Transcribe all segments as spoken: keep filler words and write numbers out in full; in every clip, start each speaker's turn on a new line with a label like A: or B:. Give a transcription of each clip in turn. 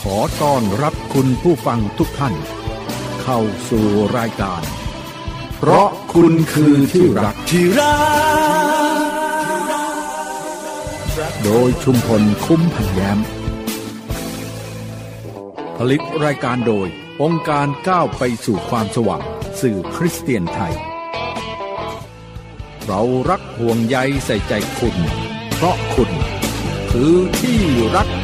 A: อต้อนรับคุณผู้ฟังทุกท่านเข้าสู่รายการเพราะคุณคือที่รักที่รักโดยชุมพลคุ้มพันแย้มผลิตรายการโดยองค์การก้าวไปสู่ความสว่างสื่อคริสเตียนไทยเรารักห่วงใยใส่ใจคุณเพราะคุณคือที่รัก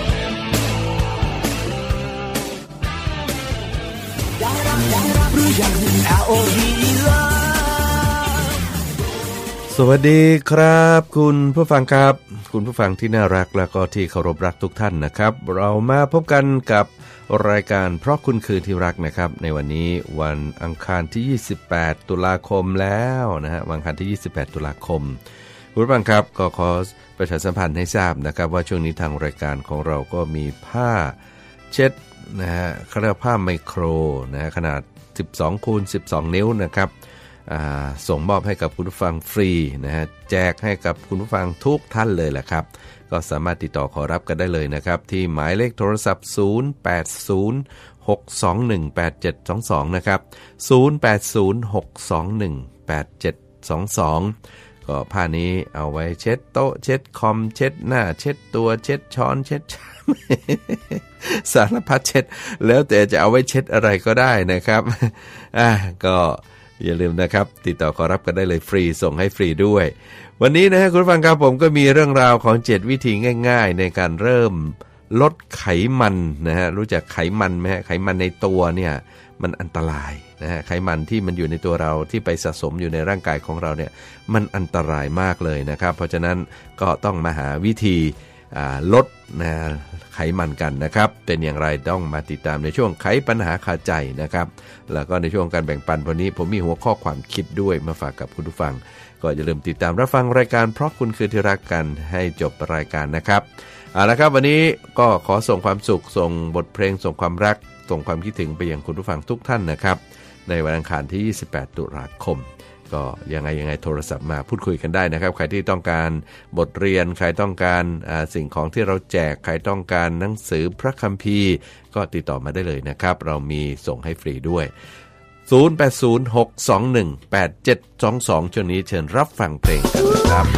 B: สวัสดีครับคุณผู้ฟังครับคุณผู้ฟังที่น่ารักและก็ที่เคารพรักทุกท่านนะครับเรามาพบกันกับรายการเพราะคุณคือที่รักนะครับในวันนี้วันอังคารที่ยี่สิบแปดตุลาคมแล้วนะฮะวันอังคารที่ยี่สิบแปดตุลาคมคุณผู้ฟังครับก็ขอประชาสัมพันธ์ให้ทราบนะครับว่าช่วงนี้ทางรายการของเราก็มีผ้าเช็ดนะฮะเขาเรียกผ้าไมโครนะฮะขนาดสิบสองคูณสิบสองนิ้วนะครับส่งมอบให้กับคุณผู้ฟังฟรีนะฮะแจกให้กับคุณผู้ฟังทุกท่านเลยแหละครับก็สามารถติดต่อขอรับกันได้เลยนะครับที่หมายเลขโทรศัพท์ศูนย์ แปด ศูนย์ หก สอง หนึ่ง แปด เจ็ด สอง สองนะครับศูนย์ แปด ศูนย์ หก สอง หนึ่ง แปด เจ็ด สอง สองก็ผ้านี้เอาไว้เช็ดโต๊ะเช็ดคอมเช็ดหน้าเช็ดตัวเช็ดช้อนเช็ดชามสารพัดเช็ดแล้วแต่จะเอาไว้เช็ดอะไรก็ได้นะครับอ่ะก็อย่าลืมนะครับติดต่อขอรับกันได้เลยฟรีส่งให้ฟรีด้วยวันนี้นะฮะคุณผู้ฟังครับผมก็มีเรื่องราวของเจ็ดวิธีง่ายๆในการเริ่มลดไขมันนะฮะรู้จักไขมันไหมฮะไขมันในตัวเนี่ยมันอันตรายนะฮะไขมันที่มันอยู่ในตัวเราที่ไปสะสมอยู่ในร่างกายของเราเนี่ยมันอันตรายมากเลยนะครับเพราะฉะนั้นก็ต้องมาหาวิธีลดนะไขมันกันนะครับเป็นอย่างไรต้องมาติดตามในช่วงไขปัญหาคาใจนะครับแล้วก็ในช่วงการแบ่งปันวันนี้ผมมีหัวข้อความคิดด้วยมาฝากกับคุณผู้ฟังก็อย่าลืมติดตามรับฟังรายการเพราะคุณคือที่รักกันให้จบรายการนะครับเอาละครับวันนี้ก็ขอส่งความสุขส่งบทเพลงส่งความรักส่งความคิดถึงไปยังคุณผู้ฟังทุกท่านนะครับในวันอังคารที่ยี่สิบแปดตุลาคมก็ยังไงยังไงโทรศัพท์มาพูดคุยกันได้นะครับใครที่ต้องการบทเรียนใครต้องการสิ่งของที่เราแจกใครต้องการหนังสือพระคัมภีร์ก็ติดต่อมาได้เลยนะครับเรามีส่งให้ฟรีด้วยศูนย์ แปด ศูนย์ หก สอง หนึ่ง แปด เจ็ด สอง สองช่วงนี้เชิญรับฟังเพลงกันนะครับ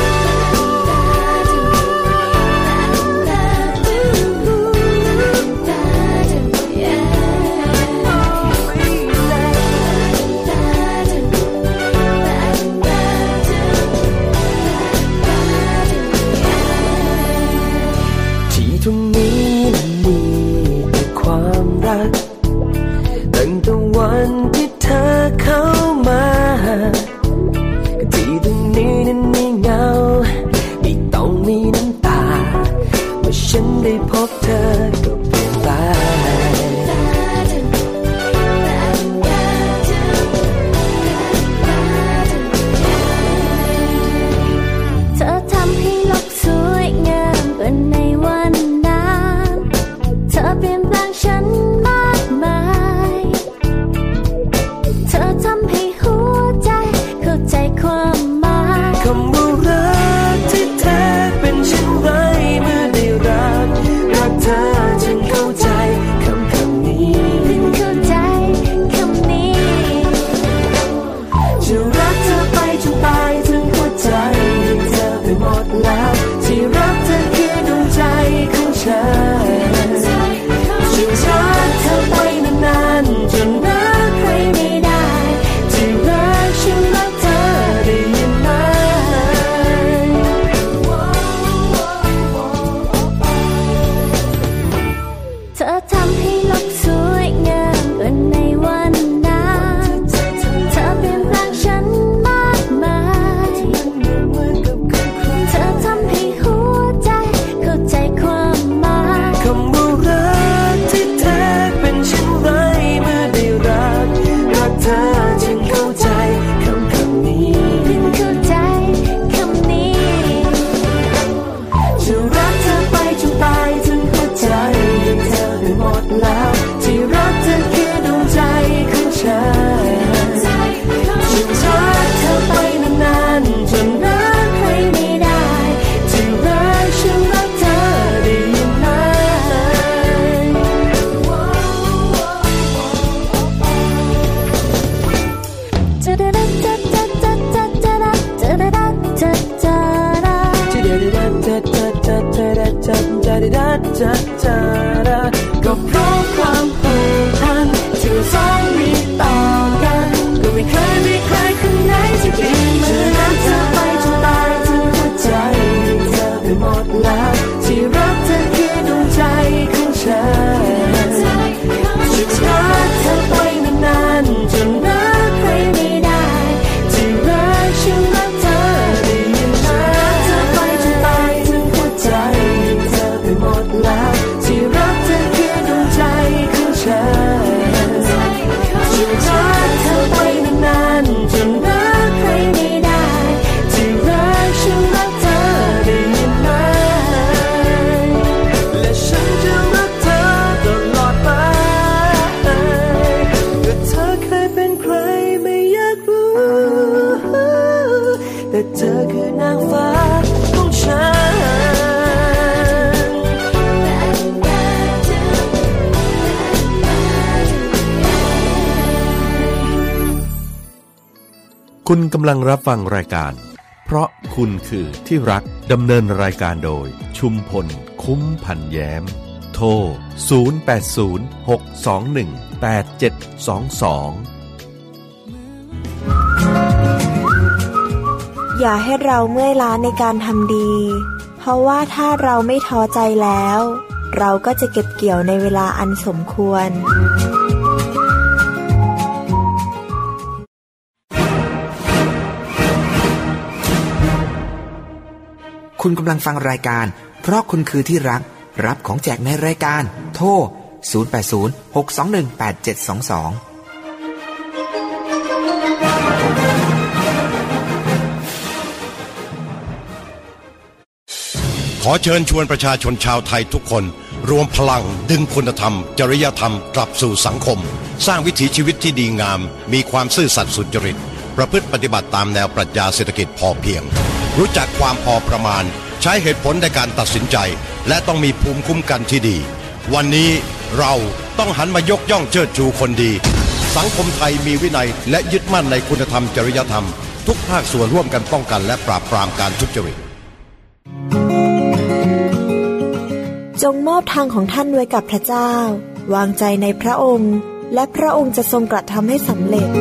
C: ตรงนี้นั้นมีแต่ความรักตั้งแต่วันที่เธอเข้ามาที่ตรงนี้นั้นมีเงาไม่ต้องมีน้ำตาเมื่อฉันได้พบเธอก็เปลี่ยนไป
D: เธอทำให้โลกสวยงามกว่าในวันเธอเปลี่ยนแปลงฉันมากมายเธอทำให้หัวใจเข้าใจความหมา
C: แต่เธอคือนางฟ้าของฉัน
B: คุณกำลังรับฟังรายการเพราะคุณคือที่รักดำเนินรายการโดยชุมพลคุ้มพันแย้มโทรศูนย์ แปด ศูนย์ หก สอง หนึ่ง แปด เจ็ด สอง สอง
E: อย่าให้เราเมื่อยล้าในการทำดีเพราะว่าถ้าเราไม่ท้อใจแล้วเราก็จะเก็บเกี่ยวในเวลาอันสมควร
F: คุณกำลังฟังรายการเพราะคุณคือที่รักรับของแจกในรายการโทรศูนย์ แปด ศูนย์ หก สอง หนึ่ง แปด เจ็ด สอง สอง
G: ขอเชิญชวนประชาชนชาวไทยทุกคนรวมพลังดึงคุณธรรมจริยธรรมกลับสู่สังคมสร้างวิถีชีวิตที่ดีงามมีความซื่อสัตย์สุจริตประพฤติปฏิบัติตามแนวปรัชญาเศรษฐกิจพอเพียงรู้จักความพอประมาณใช้เหตุผลในการตัดสินใจและต้องมีภูมิคุ้มกันที่ดีวันนี้เราต้องหันมายกย่องเชิดชูคนดีสังคมไทยมีวินัยและยึดมั่นในคุณธรรมจริยธรรมทุกภาคส่วนร่วมกันป้องกันและปราบปรามการทุจริต
E: จงมอบทางของท่านไว้กับพระเจ้าวางใจในพระองค์และพระองค์จะทรงกระทำให้สำเร็จ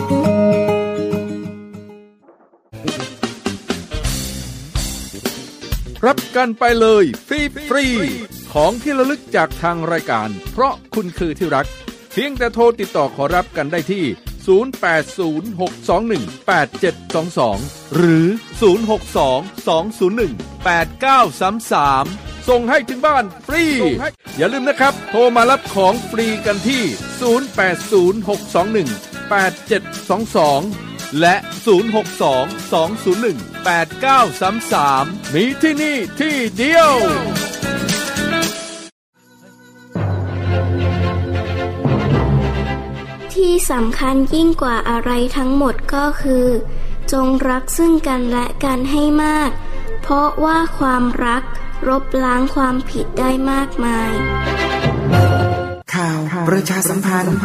A: รับกันไปเลยฟรีฟรีของที่ระลึกจากทางรายการเพราะคุณคือที่รักเพียงแต่โทรติดต่อขอรับกันได้ที่ศูนย์ แปด ศูนย์ หก สอง หนึ่ง แปด เจ็ด สอง สองหรือศูนย์ หก สอง สอง ศูนย์ หนึ่ง แปด เก้า สาม สามส่งให้ถึงบ้านฟรีอย่าลืมนะครับโทรมารับของฟรีกันที่ศูนย์ แปด ศูนย์ หก สอง หนึ่ง แปด เจ็ด สอง สองและศูนย์ หก สอง สอง ศูนย์ หนึ่ง แปด เก้า สาม สามมีที่นี่ที่เดียว
D: ที่สำคัญยิ่งกว่าอะไรทั้งหมดก็คือจงรักซึ่งกันและกันให้มากเพราะว่าความรักลบล้างความผิดได้มากมาย
F: ข่าวประชาสัมพันธ์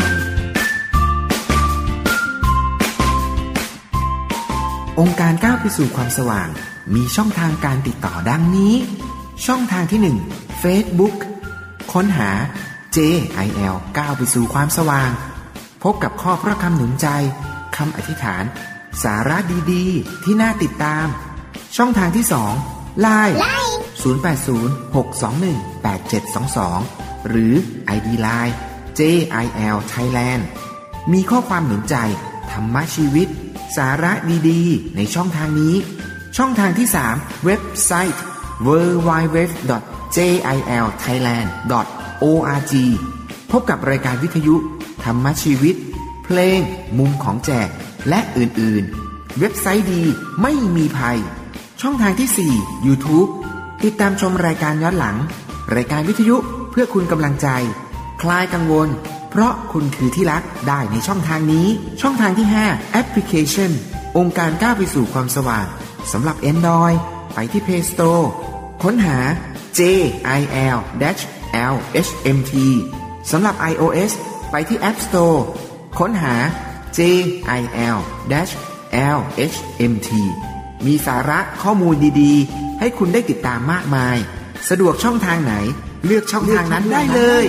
F: องค์การก้าวไปสู่ความสว่างมีช่องทางการติดต่อดังนี้ช่องทางที่หนึ่ง Facebook ค้นหา เจ ไอ แอล ก้าวไปสู่ความสว่างพบกับข้อพระคำหนุนใจคำอธิษฐานสาระดีๆที่น่าติดตามช่องทางที่สอง ไลน์ ศูนย์ แปด ศูนย์ หก สอง หนึ่ง แปด เจ็ด สอง สองหรือ ไอ ดี ไลน์ เจ ไอ แอล Thailand มีข้อความหนุนใจธรรมะชีวิตสาระดีๆในช่องทางนี้ช่องทางที่สามเว็บไซต์ ดับเบิลยู ดับเบิลยู ดับเบิลยู ดอท เจ ไอ แอล ไทยแลนด์ ดอท โอ อาร์ จี พบกับรายการวิทยุธรรมะชีวิตเพลงมุมของแจกและอื่นๆเว็บไซต์ดีไม่มีภัยช่องทางที่สี่ YouTube ติดตามชมรายการย้อนหลังรายการวิทยุเพื่อคุณกำลังใจคลายกังวลเพราะคุณคือที่รักได้ในช่องทางนี้ช่องทางที่ห้าแอปพลิเคชันองค์การก้าวไปสู่ความสว่างสำหรับ Android ไปที่ Play Store ค้นหา เจ ไอ แอล แอล เอช เอ็ม ที สำหรับ iOS ไปที่ App Store ค้นหา เจ ไอ แอล แอล เอช เอ็ม ที มีสาระข้อมูลดีๆให้คุณได้ติดตามมากมายสะดวกช่องทางไหนเลือกช่องทางนั้นได้เลย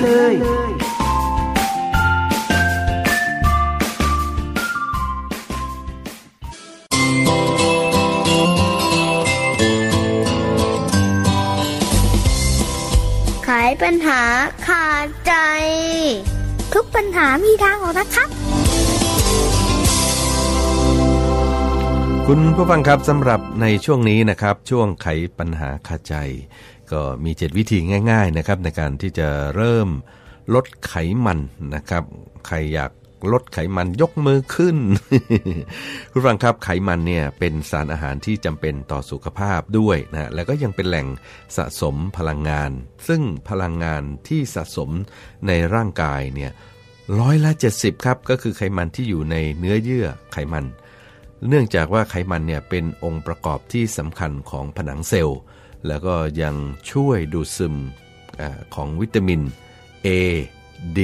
D: ไขปัญหาขาดใจทุกปัญหามีทางออกนะครับ
B: คุณผู้ฟังครับสำหรับในช่วงนี้นะครับช่วงไขปัญหาคาใจก็มีเจ็ดวิธีง่ายๆนะครับในการที่จะเริ่มลดไขมันนะครับใครอยากลดไขมันยกมือขึ้น คุณผู้ฟังครับไขมันเนี่ยเป็นสารอาหารที่จำเป็นต่อสุขภาพด้วยนะแล้วก็ยังเป็นแหล่งสะสมพลังงานซึ่งพลังงานที่สะสมในร่างกายเนี่ยร้อยละเจ็ดสิบครับก็คือไขมันที่อยู่ในเนื้อเยื่อไขมันเนื่องจากว่าไขมันเนี่ยเป็นองค์ประกอบที่สำคัญของผนังเซลล์แล้วก็ยังช่วยดูดซึมของวิตามิน A D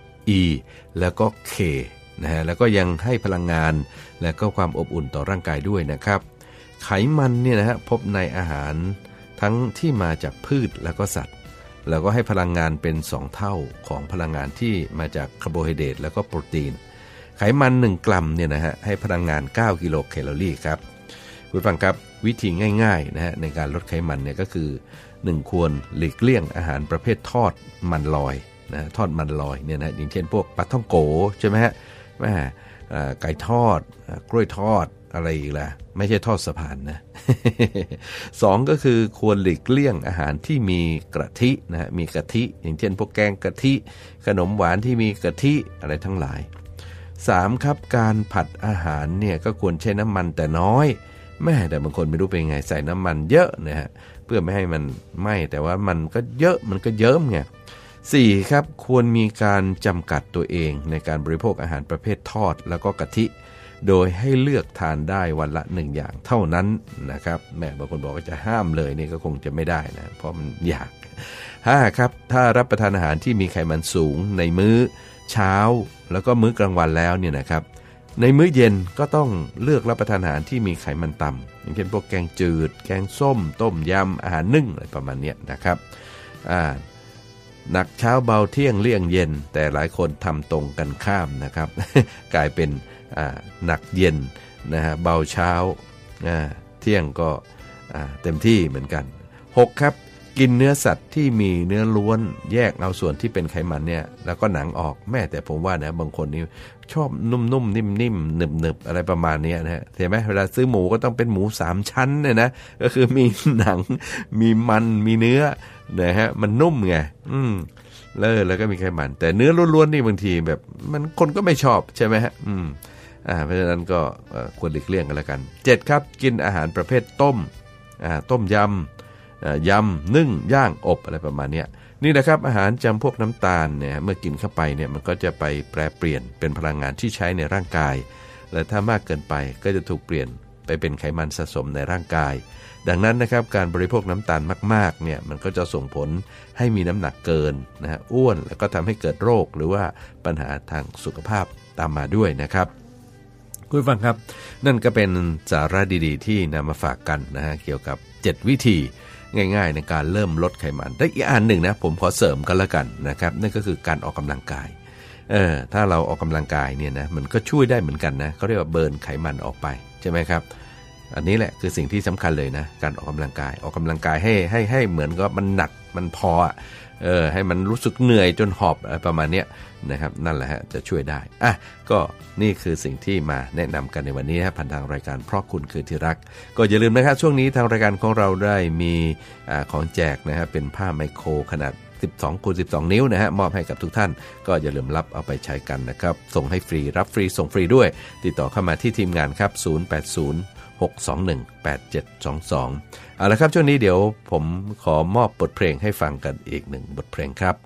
B: E แล้วก็ K นะฮะแล้วก็ยังให้พลังงานและก็ความอบอุ่นต่อร่างกายด้วยนะครับไขมันเนี่ยนะฮะพบในอาหารทั้งที่มาจากพืชแล้วก็สัตว์แล้วก็ให้พลังงานเป็นสองเท่าของพลังงานที่มาจากคาร์โบไฮเดรตแล้วก็โปรตีนไขมันหนึ่งกรัมเนี่ยนะฮะให้พลังงานเก้ากิโลแคลอรี่ครับคุณฟังครับวิธีง่ายๆนะฮะในการลดไขมันเนี่ยก็คือหนึ่งควรหลีกเลี่ยงอาหารประเภททอดมันลอยนะทอดมันลอยเนี่ยนะอย่างเช่นพวกปลาท่องโกใช่ไหมฮะแม่ไก่ทอดกล้วยทอดอะไรอีกล่ะไม่ใช่ทอดสะพานนะ สองก็คือควรหลีกเลี่ยงอาหารที่มีกะทินะฮะมีกะทิอย่างเช่นพวกแกงกะทิขนมหวานที่มีกะทิอะไรทั้งหลายสามครับการผัดอาหารเนี่ยก็ควรใช้น้ำมันแต่น้อยแม่แต่บางคนไม่รู้เป็นไงใส่น้ำมันเยอะนะฮะเพื่อไม่ให้มันไหม้แต่ว่ามันก็เยอะมันก็เยิ้มไงสี่ครับควรมีการจำกัดตัวเองในการบริโภคอาหารประเภททอดแล้วก็กะทิโดยให้เลือกทานได้วันละหนึ่งอย่างเท่านั้นนะครับแม่บางคนบอกว่าจะห้ามเลยนี่ก็คงจะไม่ได้นะเพราะมันยากห้าครับถ้ารับประทานอาหารที่มีไขมันสูงในมื้อเช้าแล้วก็มื้อกลางวันแล้วเนี่ยนะครับในมื้อเย็นก็ต้องเลือกรับประทานอาหารที่มีไขมันต่ำอย่างเช่นพวกแกงจืดแกงส้มต้มยำอาหารนึ่งอะไรประมาณนี้นะครับอ่าหนักเช้าเบาเที่ยงเลี่ยงเย็นแต่หลายคนทำตรงกันข้ามนะครับ กลายเป็นหนักเย็นนะฮะเบาเช้าเที่ยงก็เต็มที่เหมือนกันหกครับกินเนื้อสัตว์ที่มีเนื้อล้วนแยกเอาส่วนที่เป็นไขมันเนี่ยแล้วก็หนังออกแม่แต่ผมว่านะบางคนนี่ชอบนุ่มๆนิ่มๆหนึบๆอะไรประมาณนี้นะฮะเห็นไหมเวลาซื้อหมูก็ต้องเป็นหมูสามชั้นเนี่ยนะก็คือมีหนังมีมันมีเนื้อนะฮะมันนุ่มไงอืมแล้วแล้วก็มีไขมันแต่เนื้อล้วนๆนี่บางทีแบบมันคนก็ไม่ชอบใช่ไหมฮะอืมอ่าเพราะฉะนั้นก็ควรหลีกเลี่ยงกันแล้วกันเจ็ดครับกินอาหารประเภทต้มอ่าต้มยำยำนึ่งย่างอบอะไรประมาณนี้นี่นะครับอาหารจำพวกน้ำตาลเนี่ยเมื่อกินเข้าไปเนี่ยมันก็จะไปแปรเปลี่ยนเป็นพลังงานที่ใช้ในร่างกายและถ้ามากเกินไปก็จะถูกเปลี่ยนไปเป็นไขมันสะสมในร่างกายดังนั้นนะครับการบริโภคน้ำตาลมากๆเนี่ยมันก็จะส่งผลให้มีน้ำหนักเกินนะฮะอ้วนแล้วก็ทำให้เกิดโรคหรือว่าปัญหาทางสุขภาพตามมาด้วยนะครับคุณฟังครับนั่นก็เป็นสาระดีๆที่นำมาฝากกันนะฮะเกี่ยวกับเจ็ดวิธีง่ายๆในการเริ่มลดไขมันได้อีกอันหนึ่งนะผมขอเสริมกันละกันนะครับนั่นก็คือการออกกำลังกายเออถ้าเราออกกำลังกายเนี่ยนะมันก็ช่วยได้เหมือนกันนะเขาเรียกว่าเบิร์นไขมันออกไปใช่ไหมครับอันนี้แหละคือสิ่งที่สำคัญเลยนะการออกกำลังกายออกกำลังกายให้ให้ให้เหมือนกับมันหนักมันพอเออให้มันรู้สึกเหนื่อยจนหอบอะไรประมาณนี้นะครับนั่นแหละฮะจะช่วยได้อ่ะก็นี่คือสิ่งที่มาแนะนำกันในวันนี้ผ่านทางรายการเพราะคุณคือที่รักก็อย่าลืมนะครับช่วงนี้ทางรายการของเราได้มีอ่าของแจกนะฮะเป็นผ้าไมโครขนาดสิบสองคูณสิบสองนิ้วนะฮะมอบให้กับทุกท่านก็อย่าลืมรับเอาไปใช้กันนะครับส่งให้ฟรีรับฟรีส่งฟรีด้วยติดต่อเข้ามาที่ทีมงานครับศูนย์ แปด ศูนย์ หก สอง หนึ่ง แปด เจ็ด สอง สองเอาละครับช่วงนี้เดี๋ยวผมขอมอบบทเพลงให้ฟังกันอีกหนึ่งบทเพลงครับ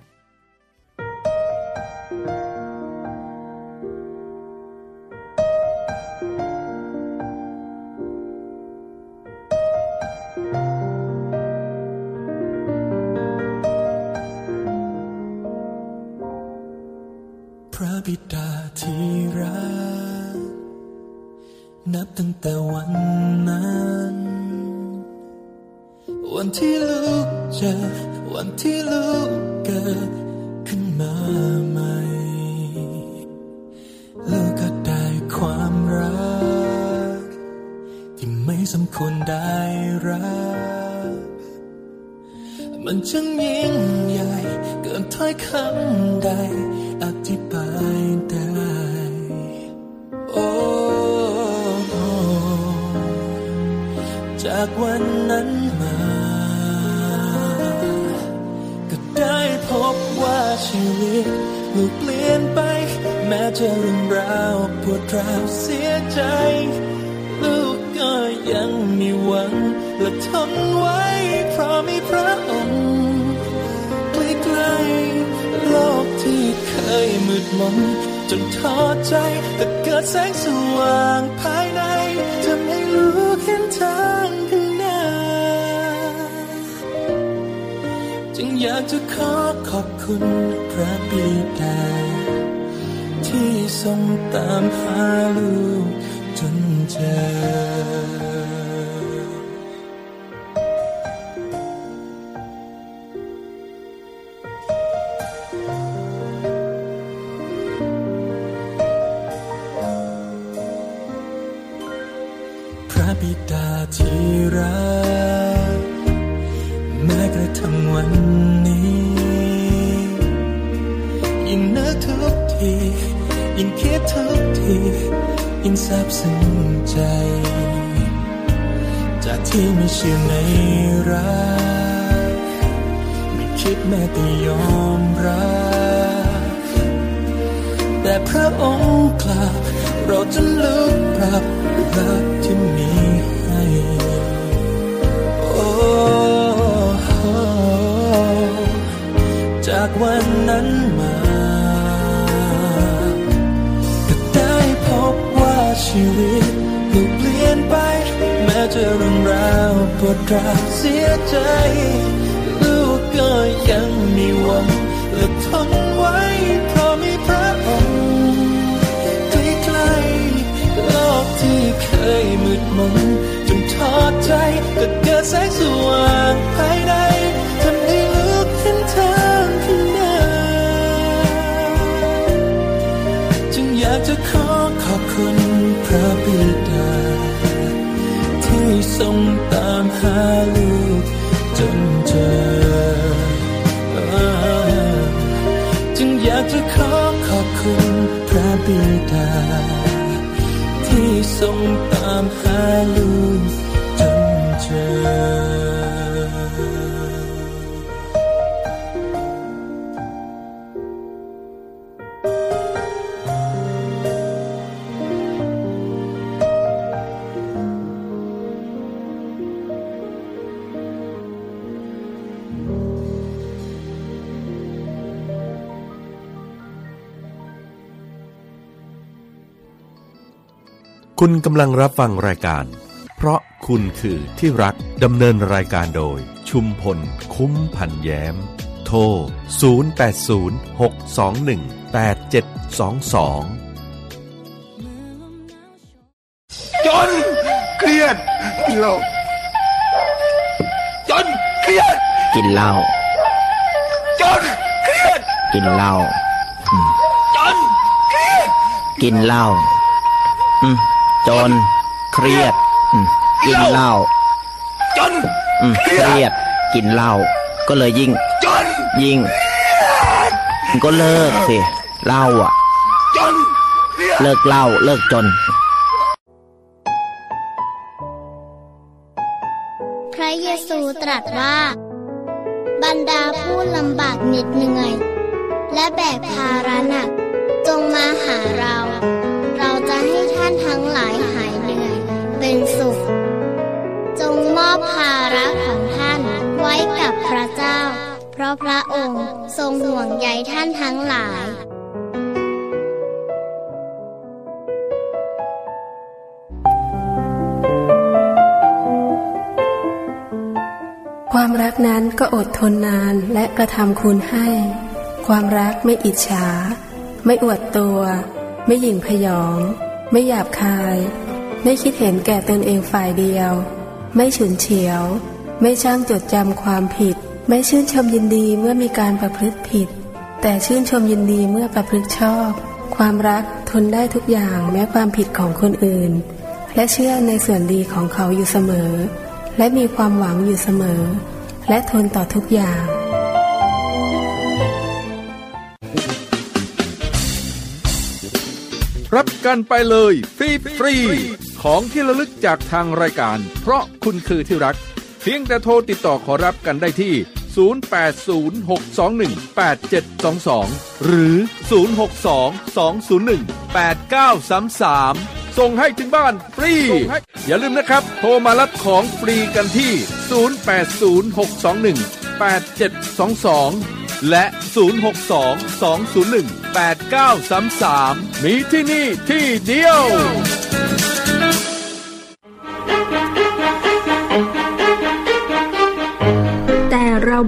C: พระบิดาที่รักนับตั้งแต่วันนั้นวันที่ลูกเจอวันที่ลูกเกิดขึ้นมาใหม่ลูกก็ได้ความรักที่ไม่สมควรได้รักมันช่างยิ่งใหญ่เกินถ้อยคำใดอธิบายได้โอ้จากวันนั้นมาก็ได้พบว่าชีวิตลูกเปลี่ยนไปแม้จะเรื่องราวปวดร้าวเสียใจลูกก็ยังมีหวังและทนไว้เพราะมีพระองค์ใกล้ๆโลกที่เคยมืดมนจนท้อใจแต่เกิดแสงสว่างภายในทำให้รู้เห็นทางข้างหน้าจึงอยากจะขอขอบคุณพระบิดาที่ทรงตามหาลูกจนเจอพระบิดาที่รักแม้กระทั่งวันนี้ยิ่งนึกทุกทียิ่งคิดทุกทียิ่งซาบซึ้งใจจากที่ไม่เชื่อในรักไม่คิดแม้แต่ยอมรับแต่พระองค์กลับเราจะลุกปรับรักที่มีให้โอ้จากวันนั้นมาก็ได้พบว่าชีวิตถูกเปลี่ยนไปแม้จะเรื่องราวปวดร้าวเสียใจลูกก็ยังมีหวังและทนไว้เพราะมีพระองค์ใกล้ๆโลกที่เคยมืดมนจนท้อใจก็เกิดแสงสว่างภายในทำให้ลูกเห็นทางข้างหน้าจึงอยากจะขอขอบคุณพระบิดาที่ทรงตามหาลูกจนเจอจึงอยากจะขอขอบคุณพระบิดาที่ทรงตามหาลูกจนเจอ
B: คุณกำลังรับฟังรายการเพราะคุณคือที่รักดำเนินรายการโดยชุมพลคุ้มพันแย้มโทรศูนย์ แปด ศูนย์ หก สอง หนึ่ง แปด เจ็ด สอง สอง
H: จนเครียดกินเหล้าจนเครียด
I: กินเหล้า
H: จนเครียด
I: กินเหล้า
H: จนเครียด
I: กินเหล้าจนเครียดกินเหล้า
H: จน
I: เครียดกินเหล้าก็เลยยิ่ง
H: จน
I: ยิ่งก็เลิกสิเหล้าอ่ะ
H: จน
I: เลิกเหล้าเลิกจน
D: พระเยซูตรัสว่าบรรดาผู้ลำบากเหน็ดเหนื่อยและแบกภาระหนักจงมาหาเราเราจะให้ท่านทั้งหลายหายเหนื่อยเป็นสุขจงมอบภาระของท่านไว้กับพระเจ้าเพราะพระองค์ทรงห่วงใยท่านทั้งหลาย
J: ความรักนั้นก็อดทนนานและกระทำคุณให้ความรักไม่อิจฉาไม่อวดตัวไม่หยิ่งพยองไม่หยาบคายไม่คิดเห็นแก่ตนเองฝ่ายเดียวไม่ฉุนเฉียวไม่ช่างจดจำความผิดไม่ชื่นชมยินดีเมื่อมีการประพฤติผิดแต่ชื่นชมยินดีเมื่อประพฤติชอบความรักทนได้ทุกอย่างแม้ความผิดของคนอื่นและเชื่อในส่วนดีของเขาอยู่เสมอและมีความหวังอยู่เสมอและทนต่อทุกอย่าง
A: รับกันไปเลยฟรีฟรีของที่ระลึกจากทางรายการเพราะคุณคือที่รักเพียงแต่โทรติดต่อขอรับกันได้ที่ศูนย์ แปด ศูนย์ หก สอง หนึ่ง แปด เจ็ด สอง สองหรือศูนย์ หก สอง สอง ศูนย์ หนึ่ง แปด เก้า สาม สามส่งให้ถึงบ้านฟรีอย่าลืมนะครับโทรมารับของฟรีกันที่ศูนย์ แปด ศูนย์ หก สอง หนึ่ง แปด เจ็ด สอง สองและศูนย์ หก สอง สอง ศูนย์ หนึ่ง แปด เก้า สาม สามมีที่นี่ที่เดียว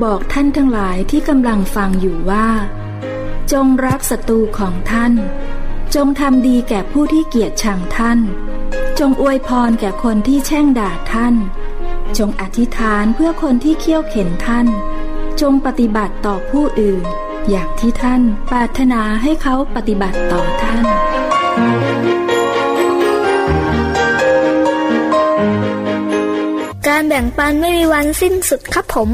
K: บอกท่านทั้งหลายที่กำลังฟังอยู่ว่าจงรักศัตรูของท่านจงทำดีแก่ผู้ที่เกลียดชังท่านจงอวยพรแก่คนที่แช่งด่าท่านจงอธิษฐานเพื่อคนที่เคี่ยวเข็นท่านจงปฏิบัติต่อผู้อื่นอย่างที่ท่านปรารถนาให้เขาปฏิบัติต่อท่าน
L: การแบ่งปันไม่มีวันสิ้นสุดครับผม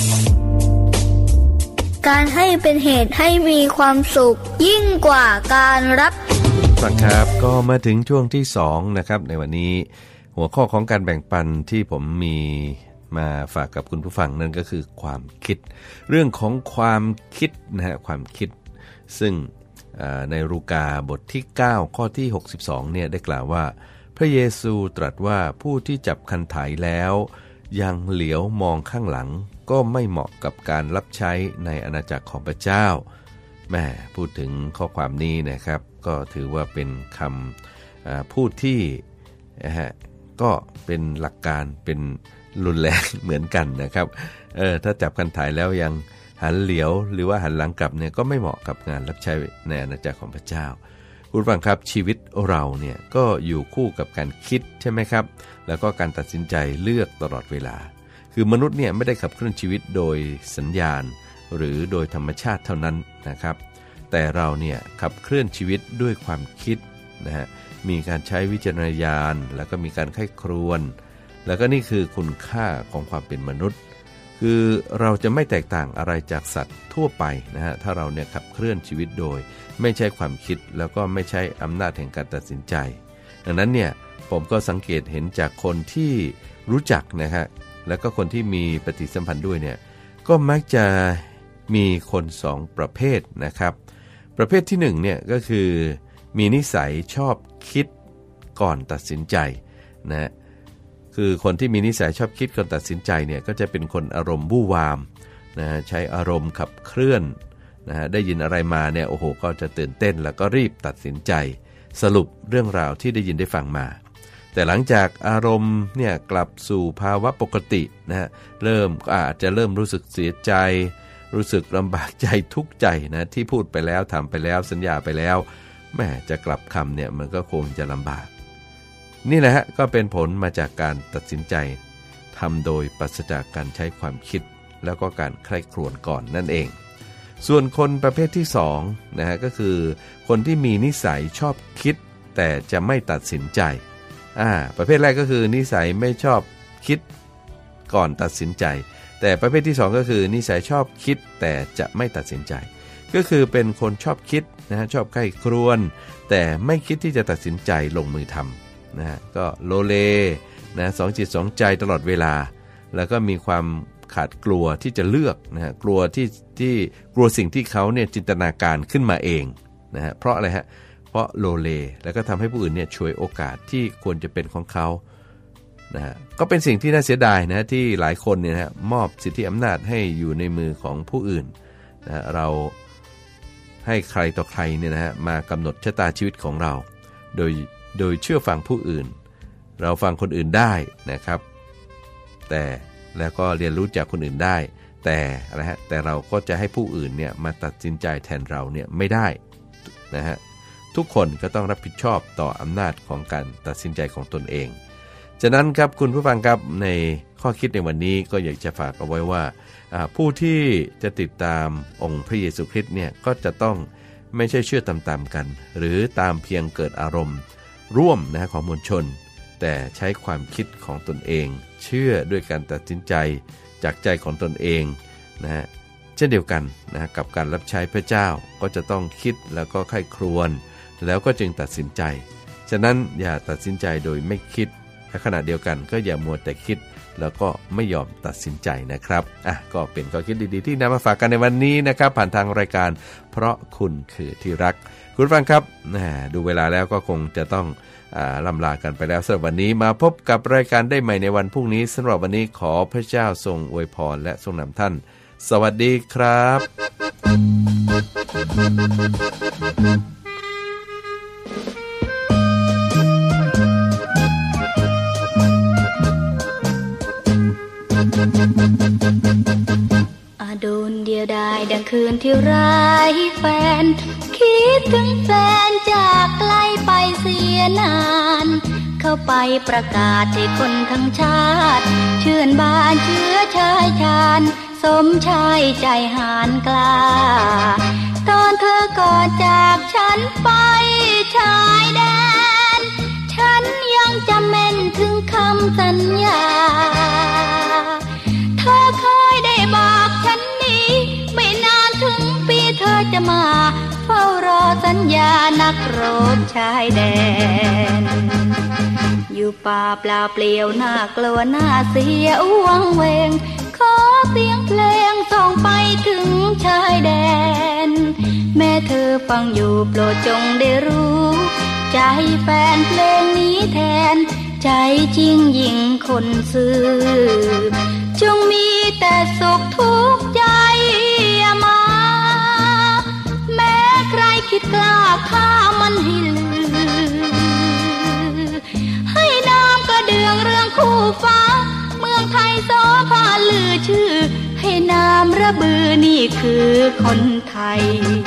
L: การให้เป็นเหตุให้มีความสุขยิ่งกว่าการรับ
B: ฟังครับก็มาถึงช่วงที่สองนะครับในวันนี้หัวข้อของการแบ่งปันที่ผมมีมาฝากกับคุณผู้ฟังนั่นก็คือความคิดเรื่องของความคิดนะฮะความคิดซึ่งในลูกาบทที่เก้าข้อที่หกสิบสองเนี่ยได้กล่าวว่าพระเยซูตรัสว่าผู้ที่จับคันไถแล้วยังเหลียวมองข้างหลังก็ไม่เหมาะกับการรับใช้ในอาณาจักรของพระเจ้าแม่พูดถึงข้อความนี้นะครับก็ถือว่าเป็นคำพูดที่นะฮะก็เป็นหลักการเป็นรุนแรงเหมือนกันนะครับเออถ้าจับคันไถแล้วยังหันเหลียวหรือว่าหันหลังกลับเนี่ยก็ไม่เหมาะกับงานรับใช้ในอาณาจักรของพระเจ้าคุณฟังครับชีวิตเราเนี่ยก็อยู่คู่กับการคิดใช่ไหมครับแล้วก็การตัดสินใจเลือกตลอดเวลาคือมนุษย์เนี่ยไม่ได้ขับเคลื่อนชีวิตโดยสัญญาณหรือโดยธรรมชาติเท่านั้นนะครับแต่เราเนี่ยขับเคลื่อนชีวิตด้วยความคิดนะฮะมีการใช้วิจารณญาณแล้วก็มีการใคร่ครวญแล้วก็นี่คือคุณค่าของความเป็นมนุษย์คือเราจะไม่แตกต่างอะไรจากสัตว์ทั่วไปนะฮะถ้าเราเนี่ยขับเคลื่อนชีวิตโดยไม่ใช่ความคิดแล้วก็ไม่ใช่อำนาจแห่งการตัดสินใจดังนั้นเนี่ยผมก็สังเกตเห็นจากคนที่รู้จักนะฮะแล้วก็คนที่มีปฏิสัมพันธ์ด้วยเนี่ยก็มักจะมีคนสองประเภทนะครับประเภทที่หนึ่งเนี่ยก็คือมีนิสัยชอบคิดก่อนตัดสินใจนะคือคนที่มีนิสัยชอบคิดก่อนตัดสินใจเนี่ยก็จะเป็นคนอารมณ์วู่วามนะใช้อารมณ์ขับเคลื่อนนะฮะได้ยินอะไรมาเนี่ยโอ้โหก็จะตื่นเต้นแล้วก็รีบตัดสินใจสรุปเรื่องราวที่ได้ยินได้ฟังมาแต่หลังจากอารมณ์เนี่ยกลับสู่ภาวะปกตินะฮะเริ่มอาจจะเริ่มรู้สึกเสียใจรู้สึกลำบากใจทุกข์ใจนะที่พูดไปแล้วทำไปแล้วสัญญาไปแล้วแม่จะกลับคำเนี่ยมันก็คงจะลำบากนี่แหละฮะก็เป็นผลมาจากการตัดสินใจทำโดยปราศจากการใช้ความคิดแล้วก็การใคร่ครวญก่อนนั่นเองส่วนคนประเภทที่สองนะฮะก็คือคนที่มีนิสัยชอบคิดแต่จะไม่ตัดสินใจอ่าประเภทแรกก็คือนิสัยไม่ชอบคิดก่อนตัดสินใจแต่ประเภทที่สองก็คือนิสัยชอบคิดแต่จะไม่ตัดสินใจก็คือเป็นคนชอบคิดนะฮะชอบใคร่ครวญแต่ไม่คิดที่จะตัดสินใจลงมือทำนะฮะก็โลเลนะสองจิตสองใจตลอดเวลาแล้วก็มีความขาดกลัวที่จะเลือกนะฮะกลัวที่ที่กลัวสิ่งที่เขาเนี่ยจินตนาการขึ้นมาเองนะฮะเพราะอะไรฮะเพราะโลเลแล้วก็ทำให้ผู้อื่นเนี่ยฉวยโอกาสที่ควรจะเป็นของเขานะฮะก็เป็นสิ่งที่น่าเสียดายนะที่หลายคนเนี่ยนะฮะมอบสิทธิอำนาจให้อยู่ในมือของผู้อื่นนะเราให้ใครต่อใครเนี่ยนะฮะมากำหนดชะตาชีวิตของเราโดยโดยเชื่อฟังผู้อื่นเราฟังคนอื่นได้นะครับแต่แล้วก็เรียนรู้จากคนอื่นได้แต่อะไรฮะแต่เราก็จะให้ผู้อื่นเนี่ยมาตัดสินใจแทนเราเนี่ยไม่ได้นะฮะทุกคนก็ต้องรับผิดชอบต่ออำนาจของการตัดสินใจของตนเองฉะนั้นครับคุณผู้ฟังครับในข้อคิดในวันนี้ก็อยากจะฝากเอาไว้ว่าผู้ที่จะติดตามองค์พระเยซูคริสต์เนี่ยก็จะต้องไม่ใช่เชื่อตามๆกันหรือตามเพียงเกิดอารมณ์ร่วมนะของมวลชนแต่ใช้ความคิดของตนเองเชื่อด้วยการตัดสินใจจากใจของตนเองนะฮะเช่นเดียวกันนะกับการรับใช้พระเจ้าก็จะต้องคิดแล้วก็ใคร่ครวญแล้วก็จึงตัดสินใจฉะนั้นอย่าตัดสินใจโดยไม่คิดและขณะเดียวกันก็อย่ามัวแต่คิดแล้วก็ไม่ยอมตัดสินใจนะครับอ่ะก็เป็นข้อคิดดีๆที่นำมาฝากกันในวันนี้นะครับผ่านทางรายการเพราะคุณคือที่รักคุณฟังครับดูเวลาแล้วก็คงจะต้องลำลากันไปแล้วสำหรับวันนี้มาพบกับรายการได้ใหม่ในวันพรุ่งนี้สำหรับวันนี้ขอพระเจ้าทรงอวยพรและทรงนำท่านสวัสดีครับ
M: อยวดายดังคืนที่ไร้แฟนคิดถึงแฟนจากไกลไปเสียนานเข้าไปประกาศให้คนทั้งชาติชื่นบานเชื้อชายชาญสมชายใจหานกล้าตอนเธอก่อนจากฉันไปชายแดนฉันยังจำแม่นถึงคำสัญญาเธอเคยได้บอกฉันนี้ไม่นานถึงปีเธอจะมาเฝ้ารอสัญญานักรบชายแดนอยู่ป่าเปล่าเปลี่ยวน่ากลัวน่าเสียวังเวงขอเสียงเพลงส่องไปถึงชายแดนแม่เธอฟังอยู่โปรดจงได้รู้ใจแฟนเพลงนี้แทนใจจริงยิ่งคนซื่อจงมีแต่สุขทุกใจอย่ามาแม้ใครคิดกล้าฆ่ามันให้ลือให้น้ำกระเดื่องเรื่องคู่ฟ้าเมืองไทยโสภาลือชื่อให้น้ำระบือนี่คือคนไทย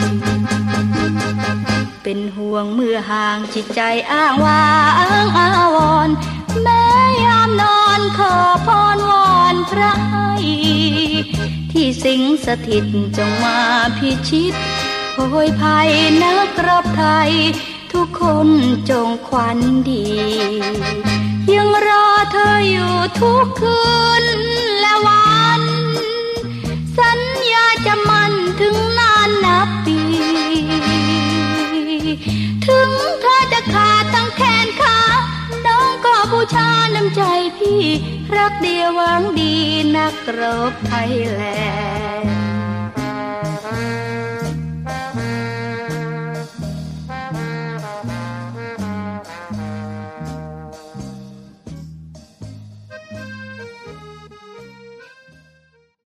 M: เป็นห่วงเมื่อห่างจิตใจอ้างว้างอาวรณ์แม้ยามนอนขอพรวอนพระให้ที่สิงสถิตจงมาพิชิตโผยภัยนักรบไทยทุกคนจงขวัญดียังรอเธออยู่ทุกคืนและวันสัญญาจะมั่นถึงนานนับปีถึงเธอจะขาดทั้งแขนขาน้องก็บูชาน้ำใจพี่รักเดียวหวังดีนักรบไทยแลนด์